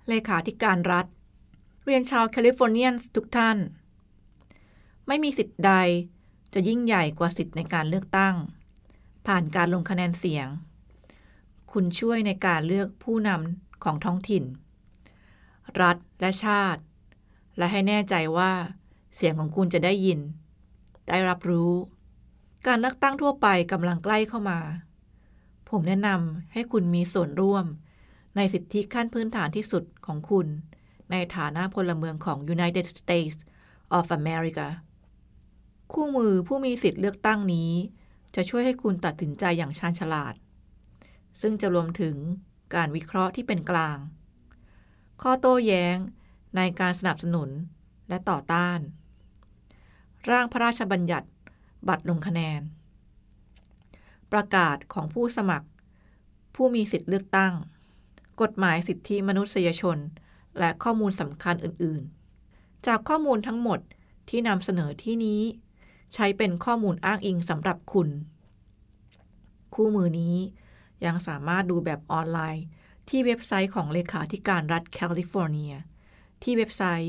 เลขาธิการรัฐเรียนชาวแคลิฟอร์เนียนทุกท่านไม่มีสิทธิ์ใดจะยิ่งใหญ่กว่าสิทธิ์ในการเลือกตั้งผ่านการลงคะแนนเสียงคุณช่วยในการเลือกผู้นำของท้องถิ่นรัฐและชาติและให้แน่ใจว่าเสียงของคุณจะได้ยินได้รับรู้การเลือกตั้งทั่วไปกำลังใกล้เข้ามาผมแนะนำให้คุณมีส่วนร่วมในสิทธิขั้นพื้นฐานที่สุดของคุณในฐานะพลเมืองของ United States of America คู่มือผู้มีสิทธิเลือกตั้งนี้จะช่วยให้คุณตัดสินใจอย่างชาญฉลาดซึ่งจะรวมถึงการวิเคราะห์ที่เป็นกลางข้อโต้แย้งในการสนับสนุนและต่อต้านร่างพระราชบัญญัติบัตรลงคะแนนประกาศของผู้สมัครผู้มีสิทธิเลือกตั้งกฎหมายสิทธิมนุษยชนและข้อมูลสำคัญอื่นๆจากข้อมูลทั้งหมดที่นำเสนอที่นี้ใช้เป็นข้อมูลอ้างอิงสำหรับคุณคู่มือนี้ยังสามารถดูแบบออนไลน์ที่เว็บไซต์ของเลขาธิการรัฐแคลิฟอร์เนียที่เว็บไซต์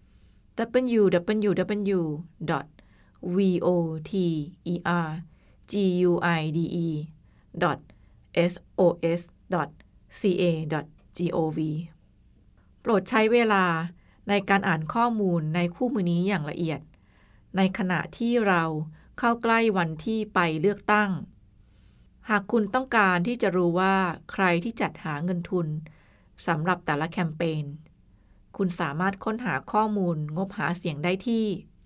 www.voterguide.sos.ca.gov โปรดใช้เวลาในการอ่านข้อมูลในคู่มือนี้อย่างละเอียดในขณะที่เราเข้าใกล้วันที่ไปเลือกตั้งหากคุณต้องการที่จะรู้ว่าใครที่จัดหาเงินทุนสำหรับแต่ละแคมเปญคุณสามารถค้นหาข้อมูลงบหาเสียงได้ที่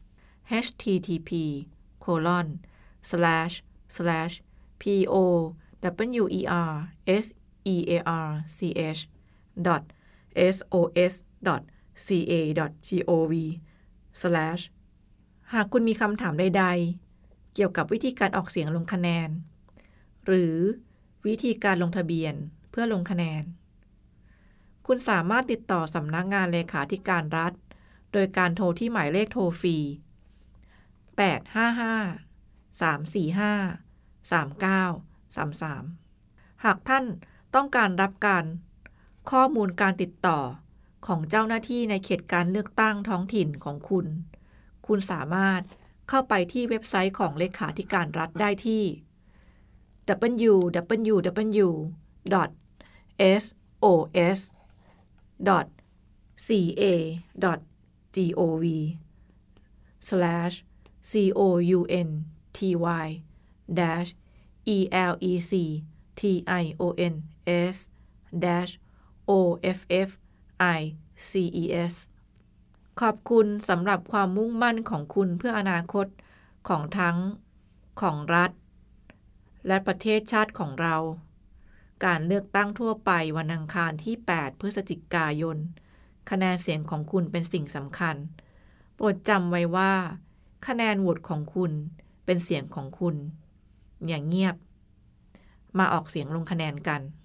http://powersearch.sos.ca.gov/ หากคุณมีคำถามใดๆเกี่ยวกับวิธีการออกเสียงลงคะแนนหรือวิธีการลงทะเบียนเพื่อลงคะแนนคุณสามารถติดต่อสำนักงานเลขาธิการรัฐโดยการโทรที่หมายเลขโทรฟรี855-345-3933หากท่านต้องการรับการข้อมูลการติดต่อของเจ้าหน้าที่ในเขตการเลือกตั้งท้องถิ่นของคุณสามารถเข้าไปที่เว็บไซต์ของเลขาธิการรัฐได้ที่ sos.constitutions-offices ขอบคุณสำหรับความมุ่งมั่นของคุณเพื่ออนาคตของทั้งของรัฐและประเทศชาติของเราการเลือกตั้งทั่วไปวันอังคารที่8พฤศจิกายนคะแนนเสียงของคุณเป็นสิ่งสำคัญโปรดจำไว้ว่าคะแนนโหวตของคุณเป็นเสียงของคุณอย่าเงียบมาออกเสียงลงคะแนนกัน